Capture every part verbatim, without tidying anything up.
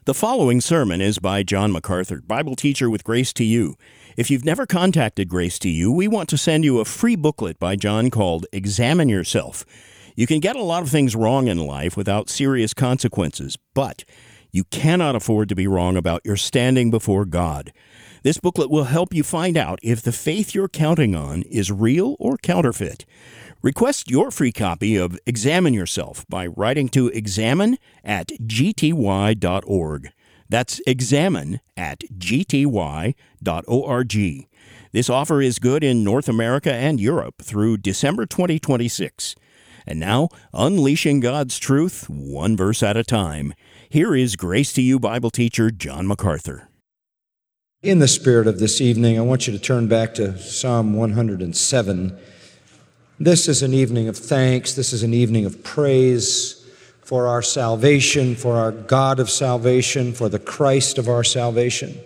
The following sermon is by John MacArthur, Bible teacher with Grace to You. If you've never contacted Grace to You, we want to send you a free booklet by John called Examine Yourself. You can get a lot of things wrong in life without serious consequences, but you cannot afford to be wrong about your standing before God. This booklet will help you find out if the faith you're counting on is real or counterfeit. Request your free copy of Examine Yourself by writing to examine at g t y dot org. That's examine at g t y dot org. This offer is good in North America and Europe through December twenty twenty-six. And now, unleashing God's truth, one verse at a time. Here is Grace to You Bible teacher John MacArthur. In the spirit of this evening, I want you to turn back to Psalm one hundred seven. This is an evening of thanks. This is an evening of praise for our salvation, for our God of salvation, for the Christ of our salvation.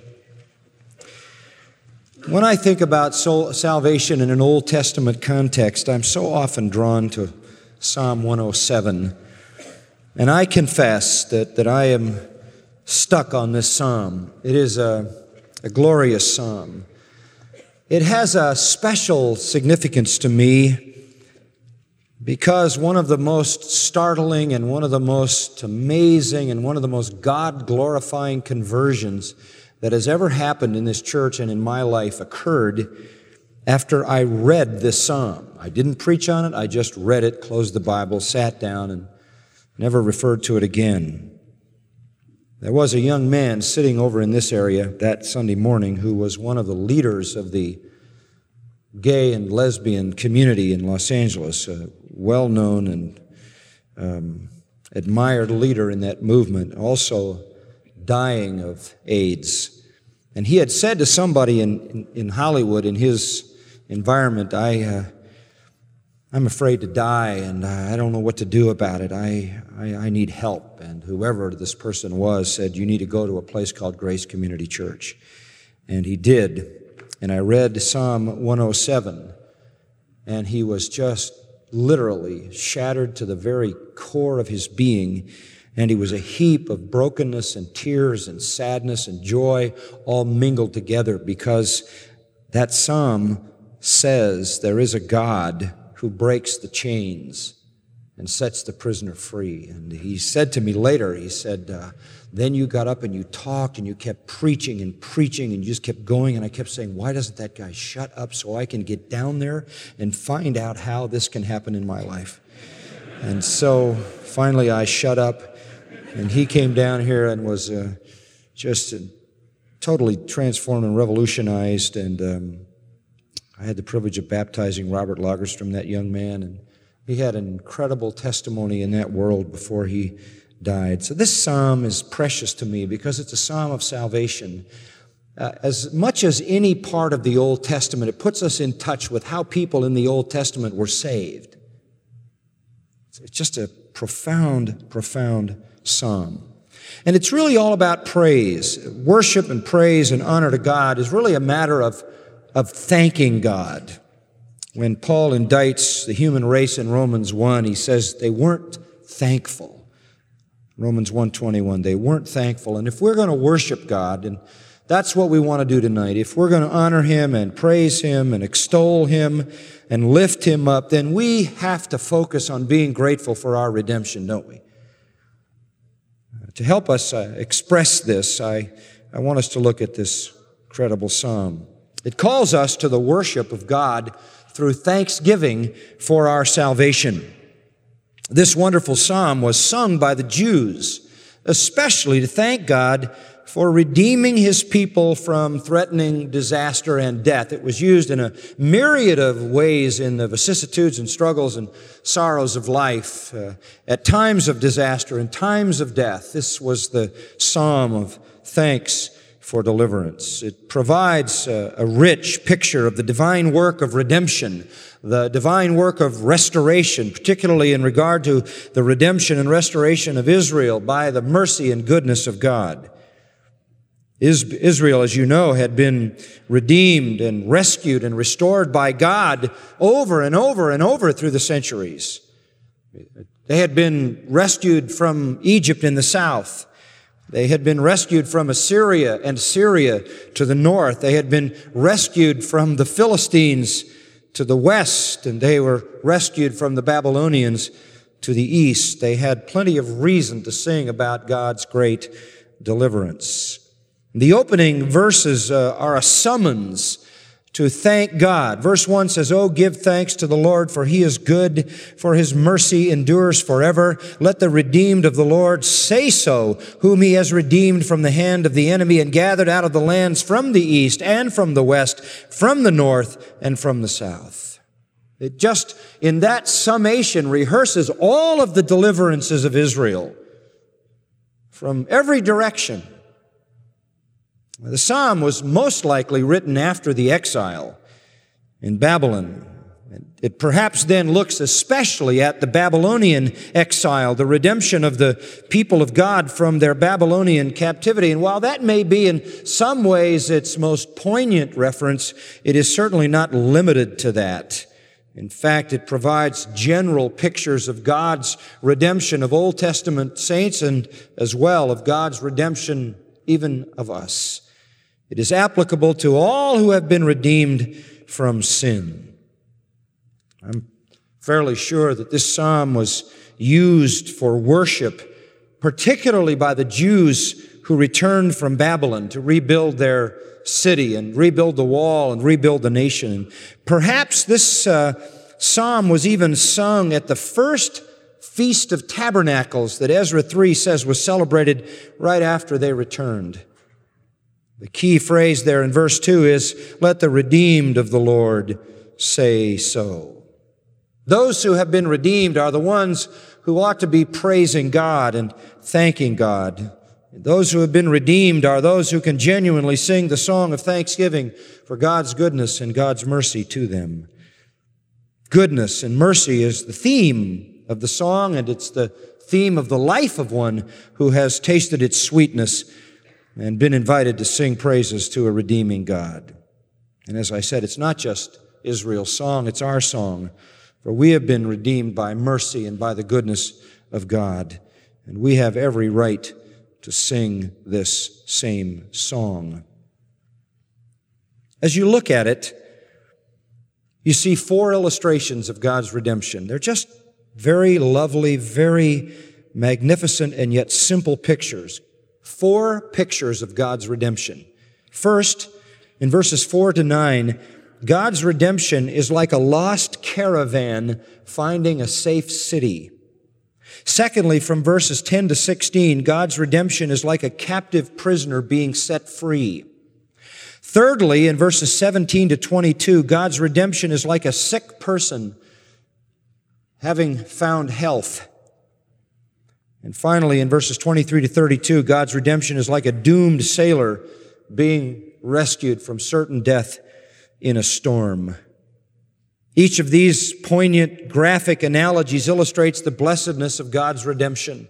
When I think about soul salvation in an Old Testament context, I'm so often drawn to Psalm one oh seven. And I confess that, that I am stuck on this psalm. It is a, a glorious psalm. It has a special significance to me because one of the most startling and one of the most amazing and one of the most God-glorifying conversions that has ever happened in this church and in my life occurred after I read this psalm. I didn't preach on it, I just read it, closed the Bible, sat down, and never referred to it again. There was a young man sitting over in this area that Sunday morning who was one of the leaders of the gay and lesbian community in Los Angeles, a well-known and um, admired leader in that movement, also dying of AIDS. And he had said to somebody in, in, in Hollywood, in his environment, I, uh, I'm afraid to die, and I don't know what to do about it. I, I, I need help. And whoever this person was said, you need to go to a place called Grace Community Church. And he did. And I read Psalm one oh seven, and he was just literally shattered to the very core of his being, and he was a heap of brokenness and tears and sadness and joy all mingled together, because that psalm says there is a God who breaks the chains and sets the prisoner free. And he said to me later, he said, uh, then you got up and you talked and you kept preaching and preaching and you just kept going. And I kept saying, why doesn't that guy shut up so I can get down there and find out how this can happen in my life? And so finally I shut up, and he came down here and was uh, just uh, totally transformed and revolutionized. And um, I had the privilege of baptizing Robert Lagerstrom, that young man, and he had an incredible testimony in that world before he died. So this psalm is precious to me because it's a psalm of salvation. Uh, as much as any part of the Old Testament, it puts us in touch with how people in the Old Testament were saved. It's just a profound, profound psalm. And it's really all about praise. Worship and praise and honor to God is really a matter of, of thanking God. When Paul indicts the human race in Romans one, he says they weren't thankful. Romans one twenty-one, they weren't thankful. And if we're going to worship God, and that's what we want to do tonight, if we're going to honor Him and praise Him and extol Him and lift Him up, then we have to focus on being grateful for our redemption, don't we? Uh, to help us uh, express this, I, I want us to look at this incredible psalm. It calls us to the worship of God through thanksgiving for our salvation. This wonderful psalm was sung by the Jews, especially to thank God for redeeming His people from threatening disaster and death. It was used in a myriad of ways in the vicissitudes and struggles and sorrows of life, uh, at times of disaster and times of death. This was the psalm of thanks for deliverance. It provides a, a rich picture of the divine work of redemption, the divine work of restoration, particularly in regard to the redemption and restoration of Israel by the mercy and goodness of God. Israel, as you know, had been redeemed and rescued and restored by God over and over and over through the centuries. They had been rescued from Egypt in the south. They had been rescued from Assyria and Syria to the north. They had been rescued from the Philistines to the west, and they were rescued from the Babylonians to the east. They had plenty of reason to sing about God's great deliverance. The opening verses uh, are a summons to thank God. Verse one says, "Oh, give thanks to the Lord, for He is good, for His mercy endures forever. Let the redeemed of the Lord say so, whom He has redeemed from the hand of the enemy and gathered out of the lands from the east and from the west, from the north and from the south." It just, in that summation, rehearses all of the deliverances of Israel from every direction. The psalm was most likely written after the exile in Babylon. It perhaps then looks especially at the Babylonian exile, the redemption of the people of God from their Babylonian captivity. And while that may be in some ways its most poignant reference, it is certainly not limited to that. In fact, it provides general pictures of God's redemption of Old Testament saints and as well of God's redemption even of us. It is applicable to all who have been redeemed from sin. I'm fairly sure that this psalm was used for worship, particularly by the Jews who returned from Babylon to rebuild their city and rebuild the wall and rebuild the nation. And perhaps this uh, psalm was even sung at the first Feast of Tabernacles that Ezra three says was celebrated right after they returned. The key phrase there in verse two is, "Let the redeemed of the Lord say so." Those who have been redeemed are the ones who ought to be praising God and thanking God. Those who have been redeemed are those who can genuinely sing the song of thanksgiving for God's goodness and God's mercy to them. Goodness and mercy is the theme of the song, and it's the theme of the life of one who has tasted its sweetness and been invited to sing praises to a redeeming God. And as I said, it's not just Israel's song, it's our song. For we have been redeemed by mercy and by the goodness of God. And we have every right to sing this same song. As you look at it, you see four illustrations of God's redemption. They're just very lovely, very magnificent, and yet simple pictures. Four pictures of God's redemption. First, in verses four to nine, God's redemption is like a lost caravan finding a safe city. Secondly, from verses ten to sixteen, God's redemption is like a captive prisoner being set free. Thirdly, in verses seventeen to twenty-two, God's redemption is like a sick person having found health. And finally, in verses twenty-three to thirty-two, God's redemption is like a doomed sailor being rescued from certain death in a storm. Each of these poignant graphic analogies illustrates the blessedness of God's redemption.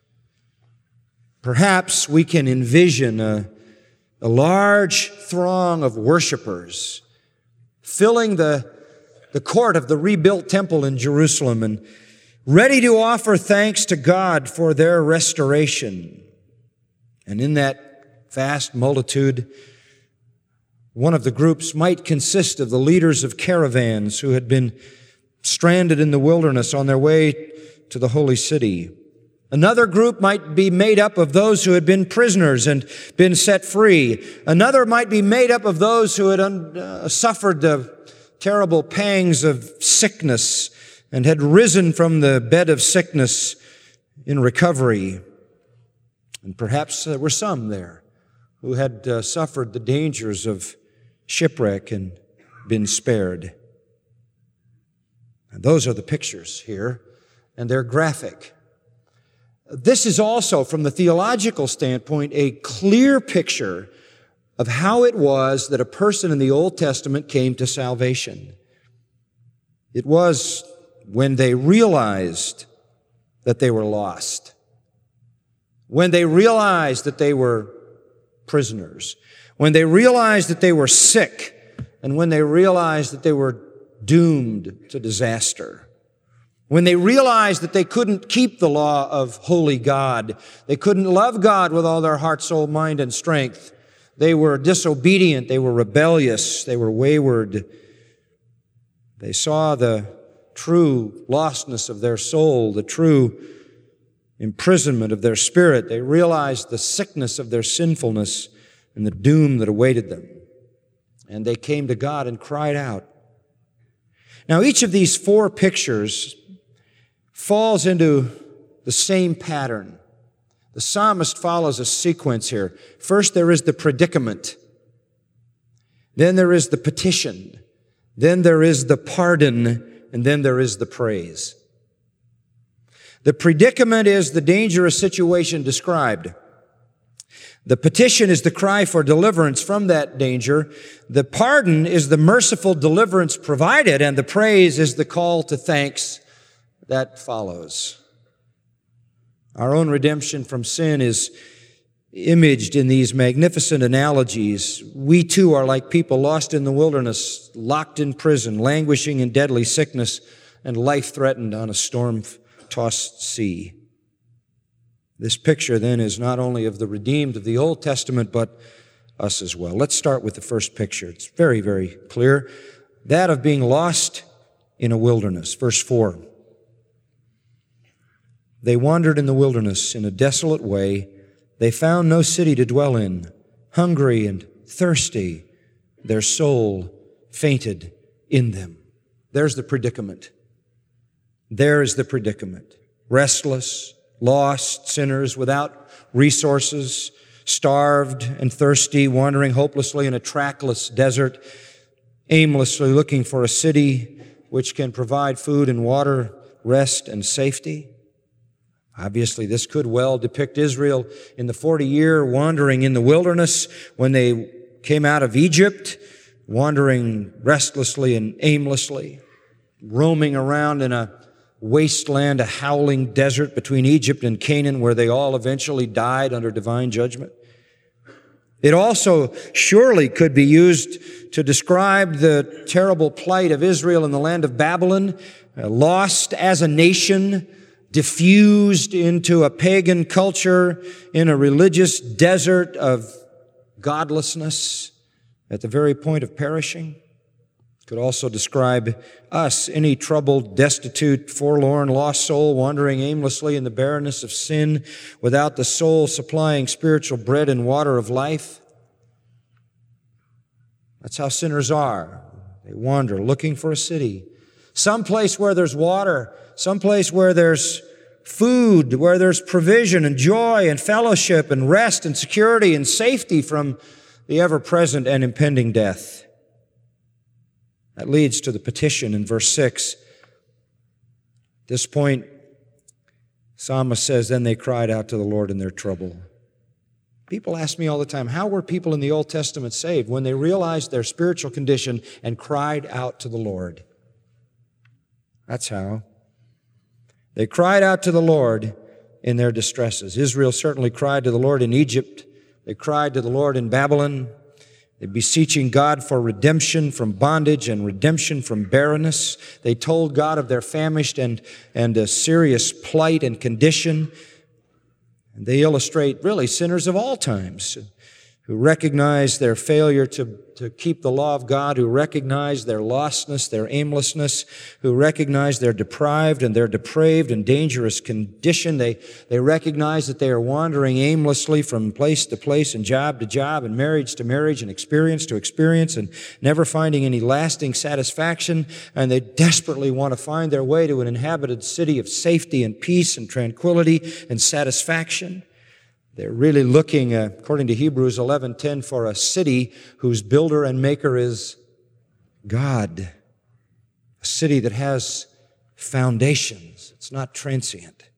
Perhaps we can envision a, a large throng of worshipers filling the, the court of the rebuilt temple in Jerusalem and ready to offer thanks to God for their restoration. And in that vast multitude, one of the groups might consist of the leaders of caravans who had been stranded in the wilderness on their way to the holy city. Another group might be made up of those who had been prisoners and been set free. Another might be made up of those who had uh, suffered the terrible pangs of sickness and had risen from the bed of sickness in recovery. And perhaps there were some there who had uh, suffered the dangers of shipwreck and been spared. And those are the pictures here, and they're graphic. This is also, from the theological standpoint, a clear picture of how it was that a person in the Old Testament came to salvation. It was when they realized that they were lost, when they realized that they were prisoners, when they realized that they were sick, and when they realized that they were doomed to disaster. When they realized that they couldn't keep the law of holy God, they couldn't love God with all their heart, soul, mind, and strength. They were disobedient, they were rebellious, they were wayward. They saw the true lostness of their soul, the true imprisonment of their spirit. They realized the sickness of their sinfulness and the doom that awaited them. And they came to God and cried out. Now, each of these four pictures falls into the same pattern. The psalmist follows a sequence here. First, there is the predicament. Then there is the petition. Then there is the pardon. And then there is the praise. The predicament is the dangerous situation described. The petition is the cry for deliverance from that danger. The pardon is the merciful deliverance provided, and the praise is the call to thanks that follows. Our own redemption from sin is imaged in these magnificent analogies. We too are like people lost in the wilderness, locked in prison, languishing in deadly sickness, and life threatened on a storm-tossed sea. This picture then is not only of the redeemed of the Old Testament, but us as well. Let's start with the first picture. It's very, very clear. That of being lost in a wilderness. Verse four. They wandered in the wilderness in a desolate way. They found no city to dwell in. Hungry and thirsty, their soul fainted in them. There's the predicament. There is the predicament. Restless, lost sinners without resources, starved and thirsty, wandering hopelessly in a trackless desert, aimlessly looking for a city which can provide food and water, rest and safety. Obviously, this could well depict Israel in the forty-year wandering in the wilderness when they came out of Egypt, wandering restlessly and aimlessly, roaming around in a wasteland, a howling desert between Egypt and Canaan, where they all eventually died under divine judgment. It also surely could be used to describe the terrible plight of Israel in the land of Babylon, uh, lost as a nation, diffused into a pagan culture in a religious desert of godlessness at the very point of perishing. Could also describe us, any troubled, destitute, forlorn, lost soul wandering aimlessly in the barrenness of sin without the soul supplying spiritual bread and water of life. That's how sinners are. They wander looking for a city, someplace where there's water, someplace where there's food, where there's provision and joy and fellowship and rest and security and safety from the ever-present and impending death. That leads to the petition in verse six. At this point, psalmist says, then they cried out to the Lord in their trouble. People ask me all the time, how were people in the Old Testament saved? When they realized their spiritual condition and cried out to the Lord. That's how. They cried out to the Lord in their distresses. Israel certainly cried to the Lord in Egypt. They cried to the Lord in Babylon. They beseeching God for redemption from bondage and redemption from barrenness. They told God of their famished and, and a serious plight and condition. And they illustrate really sinners of all times who recognize their failure to, to keep the law of God, who recognize their lostness, their aimlessness, who recognize their deprived and their depraved and dangerous condition. They, they recognize that they are wandering aimlessly from place to place and job to job and marriage to marriage and experience to experience and never finding any lasting satisfaction. And they desperately want to find their way to an inhabited city of safety and peace and tranquility and satisfaction. They're really looking, uh, according to Hebrews eleven ten, for a city whose builder and maker is God. A city that has foundations. It's not transient.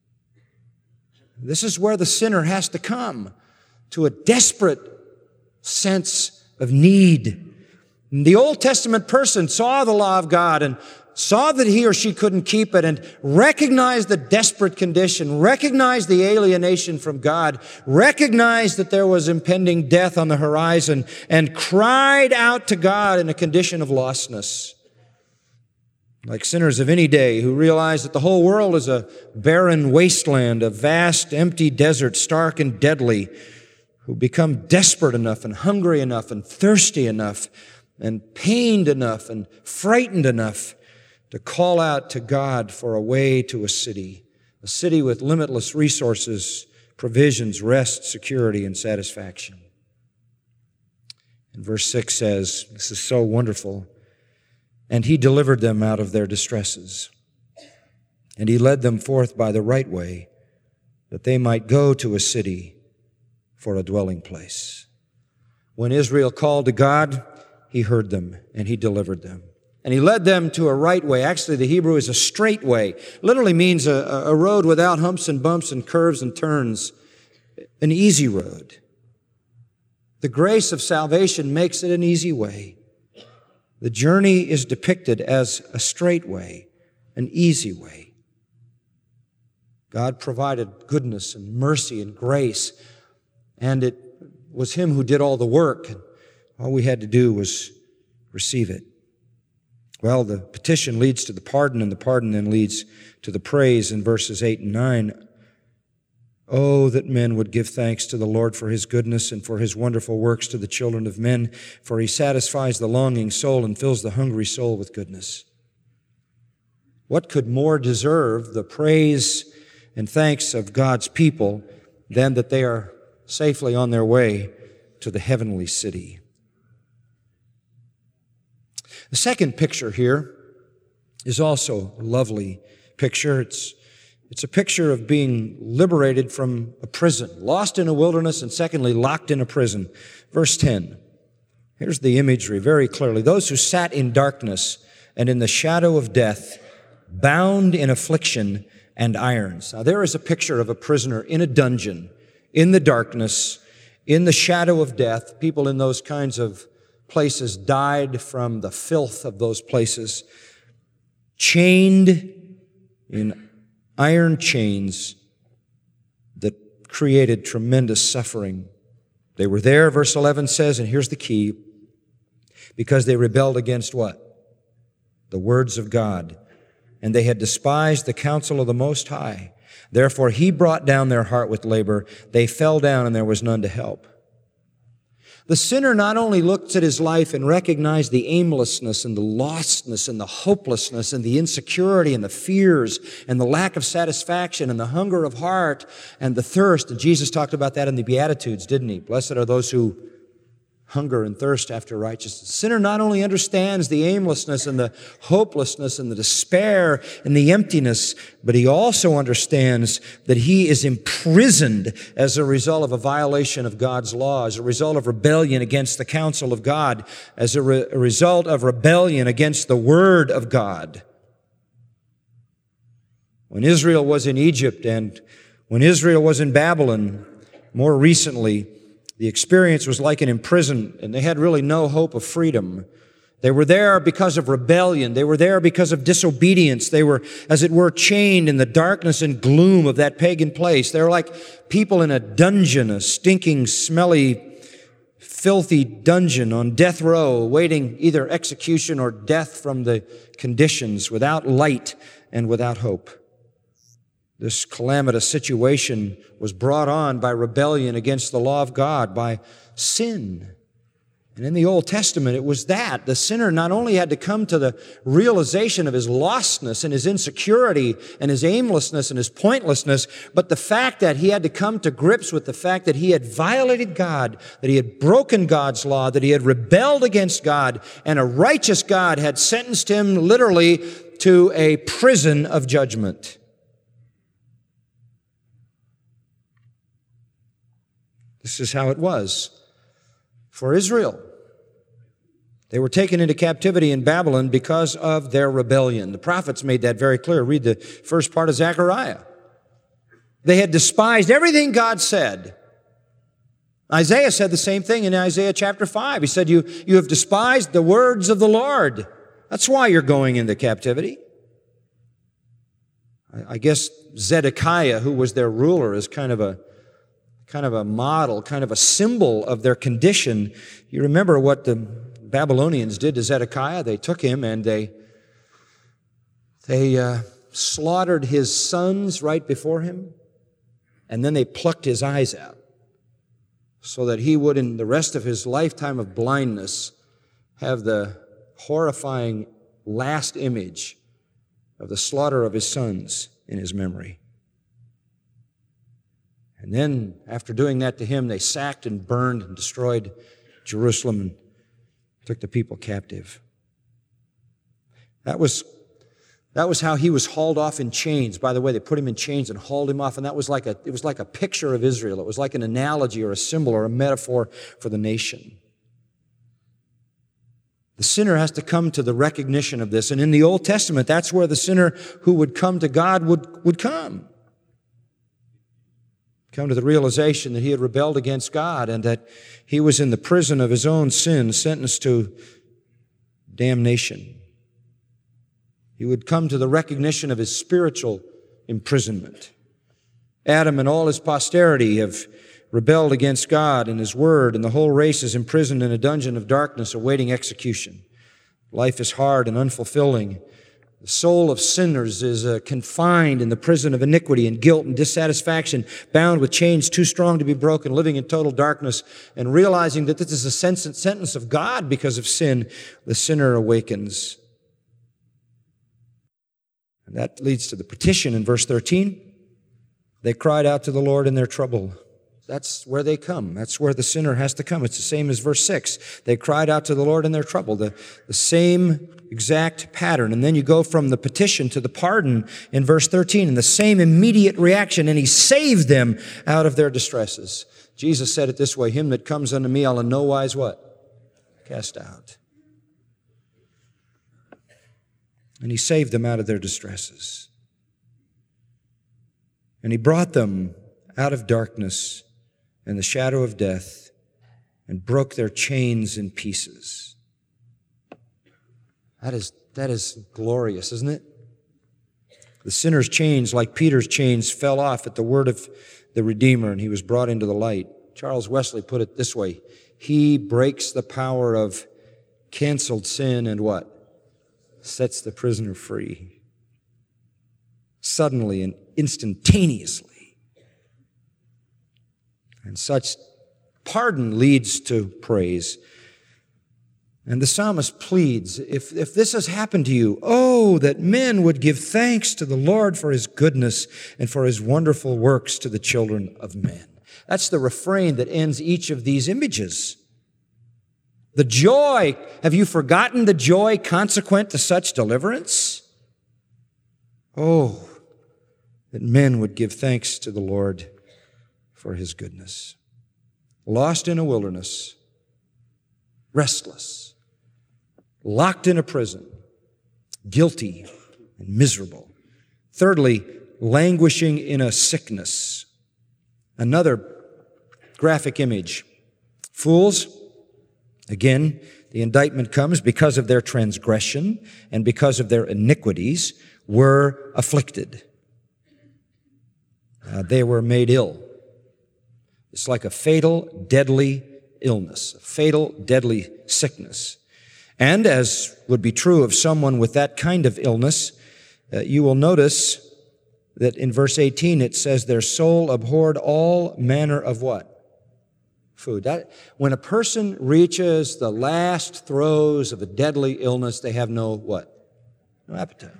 This is where the sinner has to come, to a desperate sense of need. And the Old Testament person saw the law of God and saw that he or she couldn't keep it and recognized the desperate condition, recognized the alienation from God, recognized that there was impending death on the horizon, and cried out to God in a condition of lostness. like sinners of any day who realize that the whole world is a barren wasteland, a vast, empty desert, stark and deadly, who become desperate enough and hungry enough and thirsty enough and pained enough and frightened enough to call out to God for a way to a city, a city with limitless resources, provisions, rest, security, and satisfaction. And verse six says, this is so wonderful, and he delivered them out of their distresses, and he led them forth by the right way, that they might go to a city for a dwelling place. When Israel called to God, he heard them and he delivered them. And he led them to a right way. Actually, the Hebrew is a straight way. Literally means a, a road without humps and bumps and curves and turns. An easy road. The grace of salvation makes it an easy way. The journey is depicted as a straight way, an easy way. God provided goodness and mercy and grace, and it was him who did all the work. All we had to do was receive it. Well, the petition leads to the pardon, and the pardon then leads to the praise in verses eight and nine. Oh, that men would give thanks to the Lord for his goodness and for his wonderful works to the children of men, for he satisfies the longing soul and fills the hungry soul with goodness. What could more deserve the praise and thanks of God's people than that they are safely on their way to the heavenly city? The second picture here is also a lovely picture. It's, it's a picture of being liberated from a prison, lost in a wilderness, and secondly, locked in a prison. Verse ten. Here's the imagery very clearly. Those who sat in darkness and in the shadow of death, bound in affliction and irons. Now, there is a picture of a prisoner in a dungeon, in the darkness, in the shadow of death. People in those kinds of places died from the filth of those places, chained in iron chains that created tremendous suffering. They were there, verse eleven says, and here's the key, because they rebelled against what? The words of God. And they had despised the counsel of the Most High. Therefore he brought down their heart with labor. They fell down, and there was none to help. The sinner not only looks at his life and recognizes the aimlessness and the lostness and the hopelessness and the insecurity and the fears and the lack of satisfaction and the hunger of heart and the thirst. And Jesus talked about that in the Beatitudes, didn't he? Blessed are those who hunger and thirst after righteousness. The sinner not only understands the aimlessness and the hopelessness and the despair and the emptiness, but he also understands that he is imprisoned as a result of a violation of God's law, as a result of rebellion against the counsel of God, as a, re- a result of rebellion against the Word of God. When Israel was in Egypt and when Israel was in Babylon, more recently, the experience was like an imprisonment, and they had really no hope of freedom. They were there because of rebellion. They were there because of disobedience. They were, as it were, chained in the darkness and gloom of that pagan place. They were like people in a dungeon, a stinking, smelly, filthy dungeon on death row, awaiting either execution or death from the conditions, without light and without hope. This calamitous situation was brought on by rebellion against the law of God, by sin. And in the Old Testament, it was that. The sinner not only had to come to the realization of his lostness and his insecurity and his aimlessness and his pointlessness, but the fact that he had to come to grips with the fact that he had violated God, that he had broken God's law, that he had rebelled against God, and a righteous God had sentenced him literally to a prison of judgment. This is how it was for Israel. They were taken into captivity in Babylon because of their rebellion. The prophets made that very clear. Read the first part of Zechariah. They had despised everything God said. Isaiah said the same thing in Isaiah chapter five. He said, you, you have despised the words of the Lord. That's why you're going into captivity. I, I guess Zedekiah, who was their ruler, is kind of a kind of a model, kind of a symbol of their condition. You remember what the Babylonians did to Zedekiah? They took him and they They uh, slaughtered his sons right before him, and then they plucked his eyes out so that he would, in the rest of his lifetime of blindness, have the horrifying last image of the slaughter of his sons in his memory. And then, after doing that to him, they sacked and burned and destroyed Jerusalem and took the people captive. That was, that was how he was hauled off in chains. By the way, they put him in chains and hauled him off, and that was like a, it was like a picture of Israel. It was like an analogy or a symbol or a metaphor for the nation. The sinner has to come to the recognition of this. And in the Old Testament, that's where the sinner who would come to God would, would come. Come to the realization that he had rebelled against God and that he was in the prison of his own sin, sentenced to damnation. He would come to the recognition of his spiritual imprisonment. Adam and all his posterity have rebelled against God and His Word, and the whole race is imprisoned in a dungeon of darkness awaiting execution. Life is hard and unfulfilling. The soul of sinners is uh, confined in the prison of iniquity and guilt and dissatisfaction, bound with chains too strong to be broken, living in total darkness, and realizing that this is a sentence of God because of sin, the sinner awakens. And that leads to the petition in verse thirteen. They cried out to the Lord in their trouble. That's where they come. That's where the sinner has to come. It's the same as verse six. They cried out to the Lord in their trouble. The, the same exact pattern. And then you go from the petition to the pardon in verse thirteen, and the same immediate reaction, and He saved them out of their distresses. Jesus said it this way, "Him that comes unto me, I'll in no wise" what? Cast out. And He saved them out of their distresses. And He brought them out of darkness and the shadow of death, and broke their chains in pieces. That is, that is glorious, isn't it? The sinner's chains, like Peter's chains, fell off at the word of the Redeemer, and he was brought into the light. Charles Wesley put it this way: He breaks the power of canceled sin and what? Sets the prisoner free. Suddenly and instantaneously. And such pardon leads to praise. And the psalmist pleads, if, if this has happened to you, oh, that men would give thanks to the Lord for His goodness and for His wonderful works to the children of men. That's the refrain that ends each of these images. The joy, have you forgotten the joy consequent to such deliverance? Oh, that men would give thanks to the Lord for His goodness. Lost in a wilderness, restless, locked in a prison, guilty and miserable. Thirdly, languishing in a sickness. Another graphic image. Fools, again, the indictment comes because of their transgression and because of their iniquities, were afflicted. Uh, they were made ill. It's like a fatal, deadly illness, a fatal, deadly sickness. And as would be true of someone with that kind of illness, uh, you will notice that in verse eighteen it says their soul abhorred all manner of what? Food. That, when a person reaches the last throes of a deadly illness, they have no what? No appetite.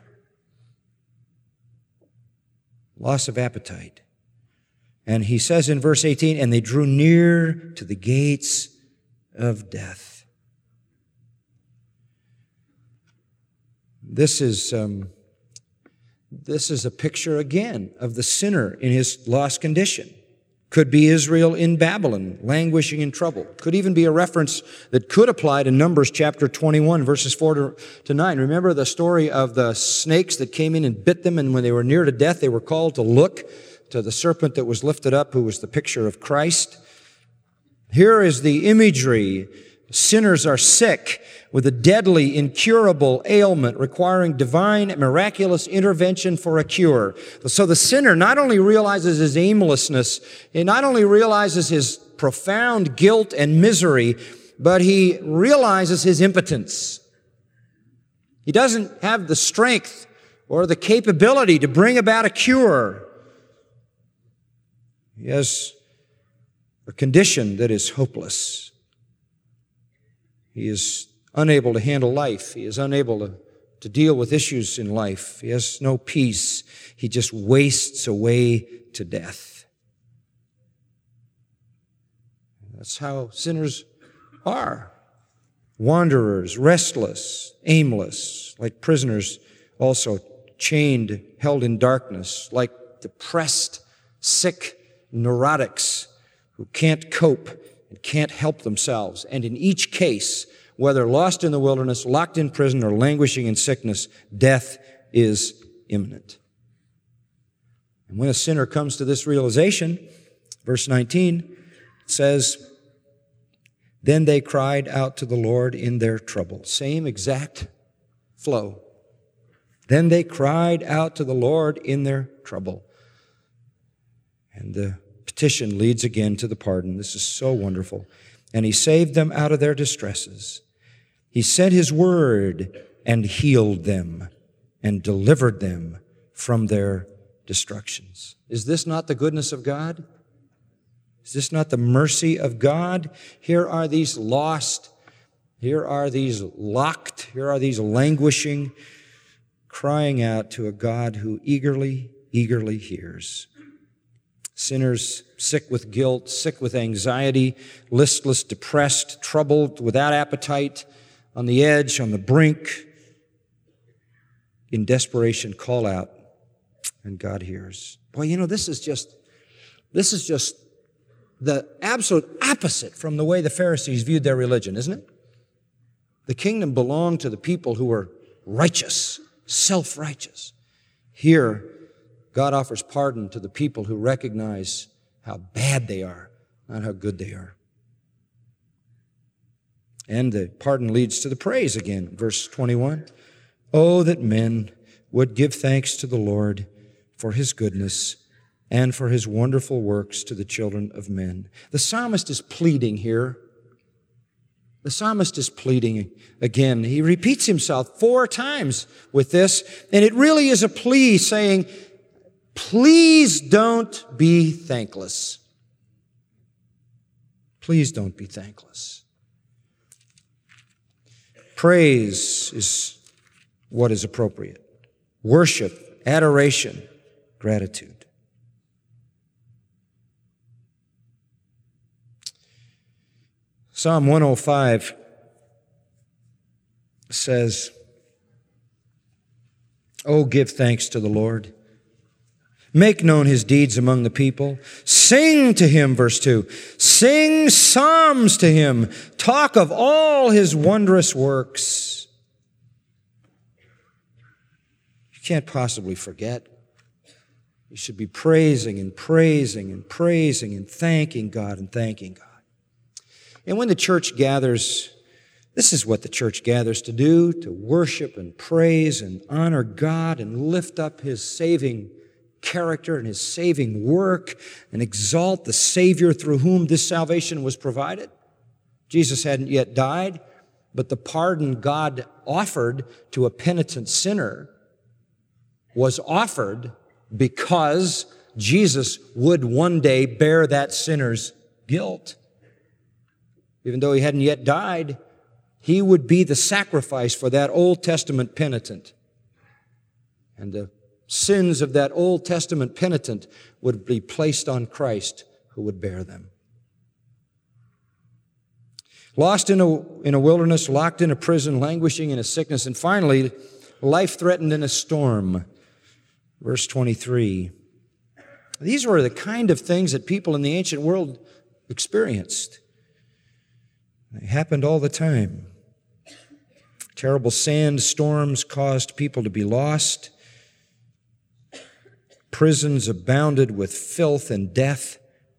Loss of appetite. And he says in verse eighteen, and they drew near to the gates of death. This is, um, this is a picture again of the sinner in his lost condition. Could be Israel in Babylon, languishing in trouble. Could even be a reference that could apply to Numbers chapter twenty-one, verses four to nine. Remember the story of the snakes that came in and bit them, and when they were near to death, they were called to look to the serpent that was lifted up, who was the picture of Christ. Here is the imagery. Sinners are sick with a deadly, incurable ailment requiring divine, miraculous intervention for a cure. So the sinner not only realizes his aimlessness, he not only realizes his profound guilt and misery, but he realizes his impotence. He doesn't have the strength or the capability to bring about a cure. He has a condition that is hopeless. He is unable to handle life. He is unable to, to deal with issues in life. He has no peace. He just wastes away to death. That's how sinners are. Wanderers, restless, aimless, like prisoners also chained, held in darkness, like depressed, sick neurotics who can't cope and can't help themselves. And in each case, whether lost in the wilderness, locked in prison, or languishing in sickness, death is imminent. And when a sinner comes to this realization, verse nineteen says, then they cried out to the Lord in their trouble. Same exact flow. Then they cried out to the Lord in their trouble. And the petition leads again to the pardon. This is so wonderful. And he saved them out of their distresses. He sent his word and healed them and delivered them from their destructions. Is this not the goodness of God? Is this not the mercy of God? Here are these lost, here are these locked, here are these languishing, crying out to a God who eagerly, eagerly hears. Sinners sick with guilt, sick with anxiety, listless, depressed, troubled, without appetite, on the edge, on the brink, in desperation, call out, and God hears. Boy, you know, this is just, this is just the absolute opposite from the way the Pharisees viewed their religion, isn't it? The kingdom belonged to the people who were righteous, self-righteous. Here, God offers pardon to the people who recognize how bad they are, not how good they are. And the pardon leads to the praise again. Verse twenty-one, oh, that men would give thanks to the Lord for his goodness and for his wonderful works to the children of men. The psalmist is pleading here. The psalmist is pleading again. He repeats himself four times with this, and it really is a plea saying, please don't be thankless. Please don't be thankless. Praise is what is appropriate. Worship, adoration, gratitude. Psalm one oh five says, oh, give thanks to the Lord. Make known his deeds among the people. Sing to him, verse two. Sing psalms to him. Talk of all his wondrous works. You can't possibly forget. You should be praising and praising and praising and thanking God and thanking God. And when the church gathers, this is what the church gathers to do, to worship and praise and honor God and lift up his saving character and his saving work and exalt the Savior through whom this salvation was provided. Jesus hadn't yet died, but the pardon God offered to a penitent sinner was offered because Jesus would one day bear that sinner's guilt. Even though he hadn't yet died, he would be the sacrifice for that Old Testament penitent. And the sins of that Old Testament penitent would be placed on Christ, who would bear them. Lost in a, in a wilderness, locked in a prison, languishing in a sickness, and finally, life threatened in a storm. Verse twenty-three. These were the kind of things that people in the ancient world experienced. They happened all the time. Terrible sandstorms caused people to be lost. Prisons abounded with filth and death.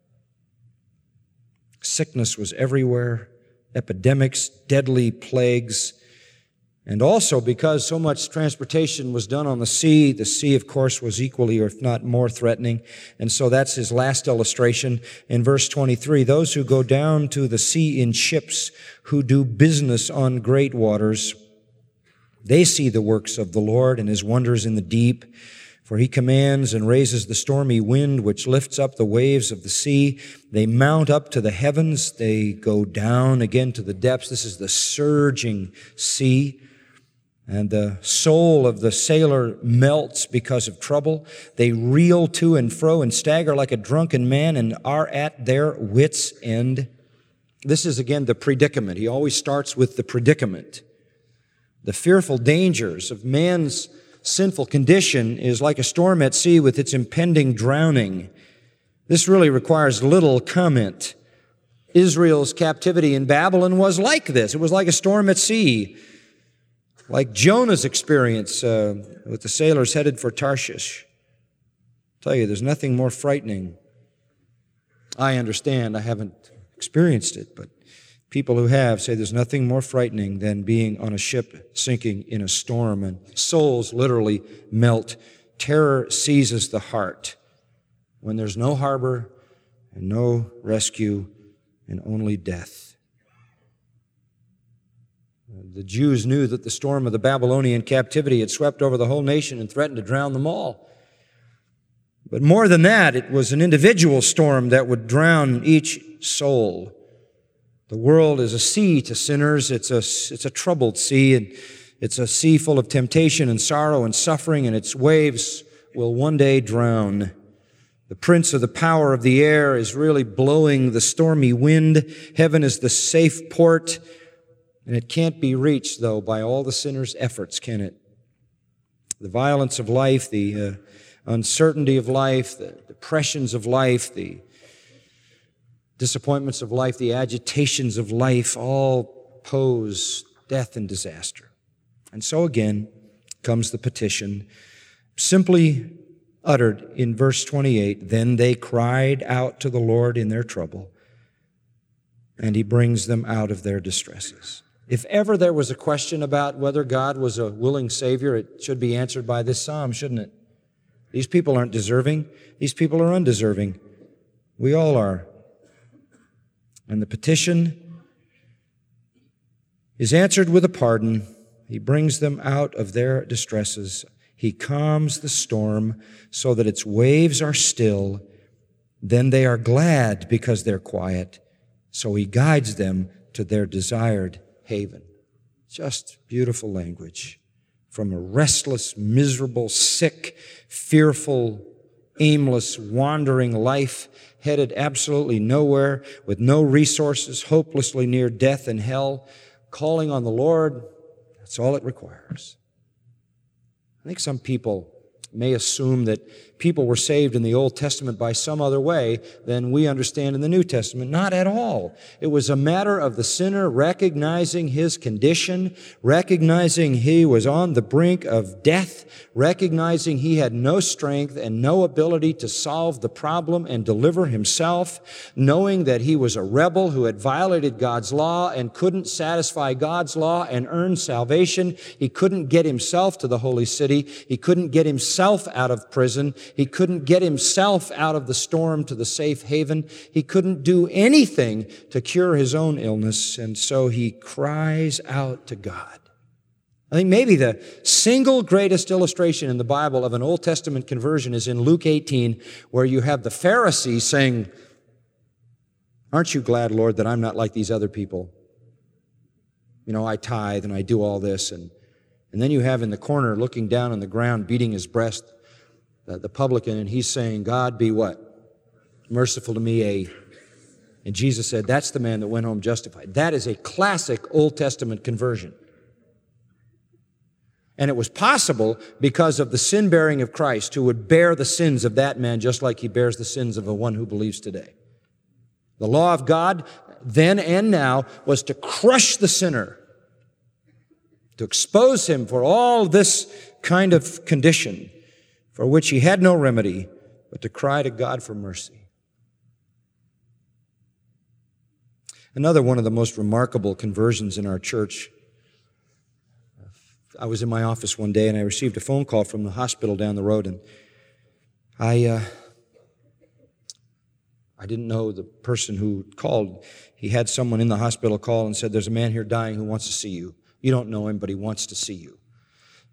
Sickness was everywhere. Epidemics, deadly plagues. And also because so much transportation was done on the sea, the sea, of course, was equally, or if not more, threatening. And so that's his last illustration in verse twenty-three. Those who go down to the sea in ships, who do business on great waters. They see the works of the Lord and His wonders in the deep. For He commands and raises the stormy wind, which lifts up the waves of the sea. They mount up to the heavens. They go down again to the depths. This is the surging sea. And the soul of the sailor melts because of trouble. They reel to and fro and stagger like a drunken man and are at their wits' end. This is, again, the predicament. He always starts with the predicament. The fearful dangers of man's sinful condition is like a storm at sea with its impending drowning. This really requires little comment. Israel's captivity in Babylon was like this. It was like a storm at sea, like Jonah's experience uh, with the sailors headed for Tarshish. I tell you, there's nothing more frightening. I understand. I haven't experienced it, but people who have say there's nothing more frightening than being on a ship sinking in a storm, and souls literally melt. Terror seizes the heart when there's no harbor and no rescue and only death. The Jews knew that the storm of the Babylonian captivity had swept over the whole nation and threatened to drown them all. But more than that, it was an individual storm that would drown each soul. The world is a sea to sinners. It's a, it's a troubled sea, and it's a sea full of temptation and sorrow and suffering, and its waves will one day drown. The prince of the power of the air is really blowing the stormy wind. Heaven is the safe port, and it can't be reached, though, by all the sinner's efforts, can it? The violence of life, the uh, uncertainty of life, the depressions of life, the disappointments of life, the agitations of life, all pose death and disaster. And so again comes the petition, simply uttered in verse twenty-eight, then they cried out to the Lord in their trouble, and He brings them out of their distresses. If ever there was a question about whether God was a willing Savior, it should be answered by this psalm, shouldn't it? These people aren't deserving. These people are undeserving. We all are. And the petition is answered with a pardon. He brings them out of their distresses. He calms the storm so that its waves are still. Then they are glad because they're quiet. So He guides them to their desired haven. Just beautiful language. From a restless, miserable, sick, fearful, aimless, wandering life, headed absolutely nowhere, with no resources, hopelessly near death and hell, calling on the Lord, that's all it requires. I think some people may assume that people were saved in the Old Testament by some other way than we understand in the New Testament. Not at all. It was a matter of the sinner recognizing his condition, recognizing he was on the brink of death, recognizing he had no strength and no ability to solve the problem and deliver himself, knowing that he was a rebel who had violated God's law and couldn't satisfy God's law and earn salvation. He couldn't get himself to the holy city. He couldn't get himself out of prison. He couldn't get himself out of the storm to the safe haven. He couldn't do anything to cure his own illness, and so he cries out to God. I think maybe the single greatest illustration in the Bible of an Old Testament conversion is in Luke eighteen, where you have the Pharisees saying, "Aren't you glad, Lord, that I'm not like these other people? You know, I tithe and I do all this." And And then you have in the corner, looking down on the ground, beating his breast, the, the publican, and he's saying, "God be what? Merciful to me, a..." And Jesus said, that's the man that went home justified. That is a classic Old Testament conversion. And it was possible because of the sin-bearing of Christ, who would bear the sins of that man just like He bears the sins of the one who believes today. The law of God, then and now, was to crush the sinner, to expose him for all this kind of condition for which he had no remedy, but to cry to God for mercy. Another one of the most remarkable conversions in our church. I was in my office one day and I received a phone call from the hospital down the road, and I uh, I didn't know the person who called. He had someone in the hospital call and said, "There's a man here dying who wants to see you. You don't know him, but he wants to see you."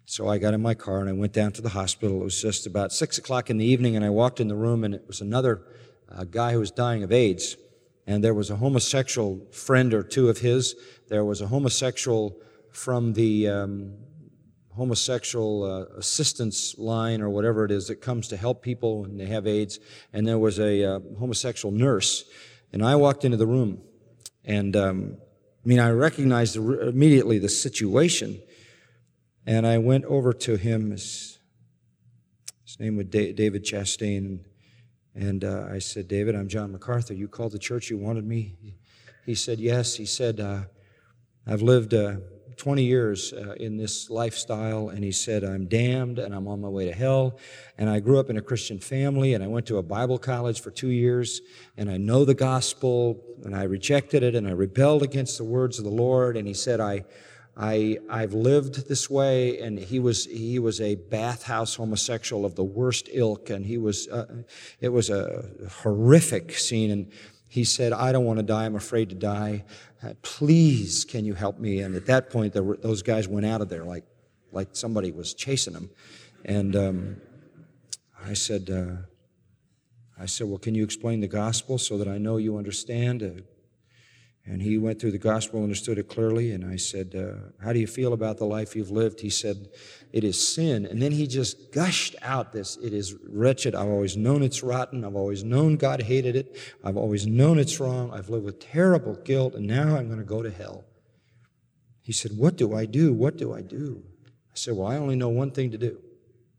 So I got in my car and I went down to the hospital. It was just about six o'clock in the evening, and I walked in the room, and it was another uh, guy who was dying of AIDS. And there was a homosexual friend or two of his. There was a homosexual from the um, homosexual uh, assistance line or whatever it is that comes to help people when they have AIDS. And there was a uh, homosexual nurse. And I walked into the room, and um, I mean, I recognized immediately the situation. And I went over to him. His, his name was David Chastain. And uh, I said, David, I'm John MacArthur. You called the church. You wanted me? He said, yes. He said, uh, I've lived uh, twenty years uh, in this lifestyle. And he said, I'm damned and I'm on my way to hell. And I grew up in a Christian family, and I went to a Bible college for two years. And I know the gospel, and I rejected it, and I rebelled against the words of the Lord. And he said, I... I, I've lived this way, and he was he was a bathhouse homosexual of the worst ilk, and he was uh, it was a horrific scene. And he said, "I don't want to die. I'm afraid to die. Uh, please, can you help me?" And at that point, there were, those guys went out of there like like somebody was chasing them. And um, I said, uh, I said, "Well, can you explain the gospel so that I know you understand?" Uh, And he went through the gospel, understood it clearly, and I said, uh, how do you feel about the life you've lived? He said, it is sin. And then he just gushed out this, it is wretched. I've always known it's rotten. I've always known God hated it. I've always known it's wrong. I've lived with terrible guilt, and now I'm going to go to hell. He said, what do I do? What do I do? I said, well, I only know one thing to do.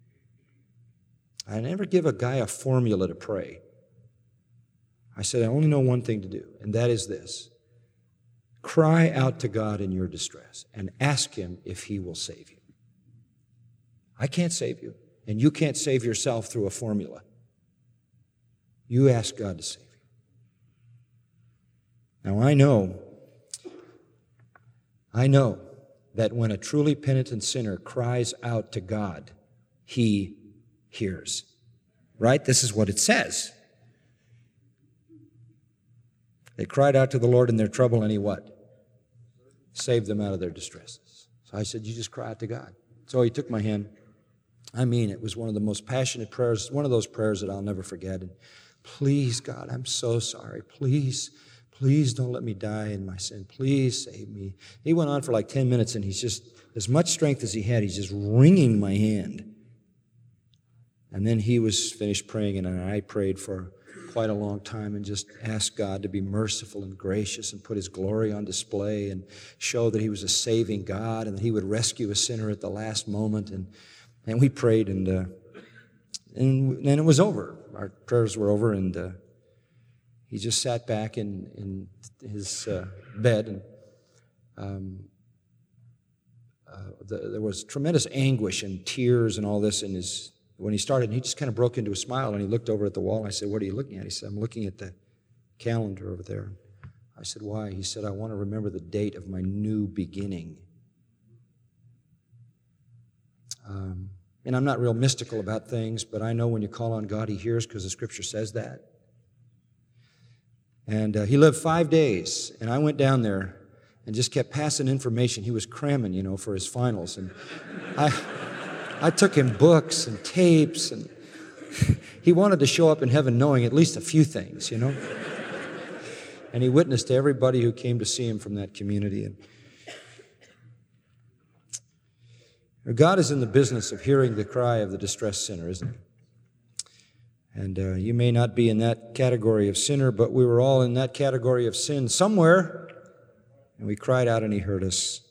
I never give a guy a formula to pray. I said, I only know one thing to do, and that is this. Cry out to God in your distress and ask Him if He will save you. I can't save you, and you can't save yourself through a formula. You ask God to save you. Now, I know, I know that when a truly penitent sinner cries out to God, He hears. Right? This is what it says. They cried out to the Lord in their trouble, and He what? Saved them out of their distresses. So I said, you just cry out to God. So he took my hand. I mean, it was one of the most passionate prayers, one of those prayers that I'll never forget. And please, God, I'm so sorry. Please, please don't let me die in my sin. Please save me. He went on for like ten minutes, and he's just, as much strength as he had, he's just wringing my hand. And then he was finished praying, and I prayed for quite a long time and just asked God to be merciful and gracious and put His glory on display and show that He was a saving God and that He would rescue a sinner at the last moment. And and we prayed, and uh, and then it was over. Our prayers were over, and uh, he just sat back in in his uh, bed, and um, uh, the, there was tremendous anguish and tears and all this in his. When he started, he just kind of broke into a smile, and he looked over at the wall. I said, what are you looking at? He said, I'm looking at the calendar over there. I said, why? He said, I want to remember the date of my new beginning. Um, and I'm not real mystical about things, but I know when you call on God, He hears, because the Scripture says that. And uh, he lived five days, and I went down there and just kept passing information. He was cramming, you know, for his finals. And I... I took him books and tapes, and he wanted to show up in heaven knowing at least a few things, you know. And he witnessed to everybody who came to see him from that community. And God is in the business of hearing the cry of the distressed sinner, isn't He? And uh, you may not be in that category of sinner, but we were all in that category of sin somewhere, and we cried out, and He heard us.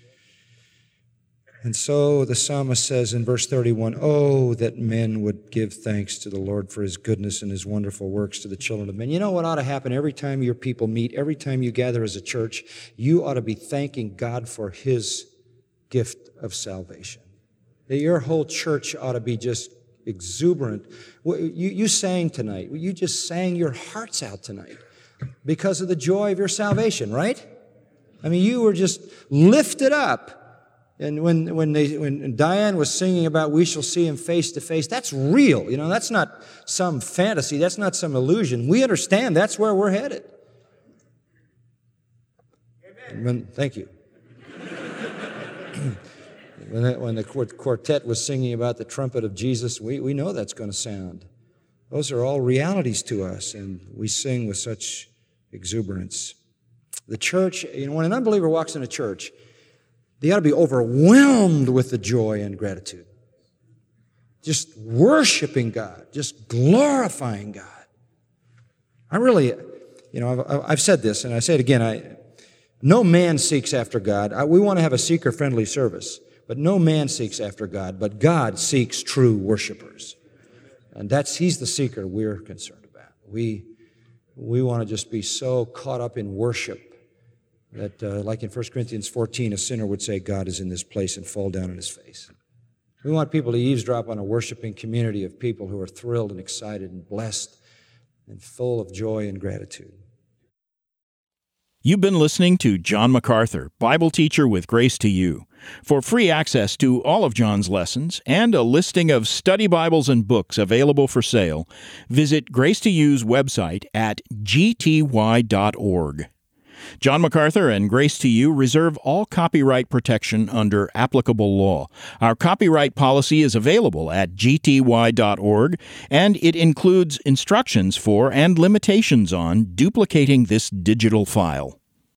And so the psalmist says in verse thirty-one, oh, that men would give thanks to the Lord for His goodness and His wonderful works to the children of men. You know what ought to happen every time your people meet, every time you gather as a church? You ought to be thanking God for His gift of salvation. Your whole church ought to be just exuberant. You, you sang tonight. You just sang your hearts out tonight because of the joy of your salvation, right? I mean, you were just lifted up. And when when they when Diane was singing about we shall see Him face to face, that's real. You know, that's not some fantasy. That's not some illusion. We understand that's where we're headed. Amen. When, thank you. When the, when the quartet was singing about the trumpet of Jesus, we, we know that's going to sound. Those are all realities to us, and we sing with such exuberance. The church, you know, when an unbeliever walks in a church, they ought to be overwhelmed with the joy and gratitude. Just worshiping God, just glorifying God. I really, you know, I've, I've said this, and I say it again, I, no man seeks after God. I, we want to have a seeker-friendly service, but no man seeks after God, but God seeks true worshipers. And that's, He's the seeker we're concerned about. We, we want to just be so caught up in worship that, uh, like in First Corinthians fourteen, a sinner would say, God is in this place, and fall down on his face. We want people to eavesdrop on a worshiping community of people who are thrilled and excited and blessed and full of joy and gratitude. You've been listening to John MacArthur, Bible teacher with Grace to You. For free access to all of John's lessons and a listing of study Bibles and books available for sale, visit Grace to You's website at g t y dot org. John MacArthur and Grace to You reserve all copyright protection under applicable law. Our copyright policy is available at g t y dot org, and it includes instructions for and limitations on duplicating this digital file.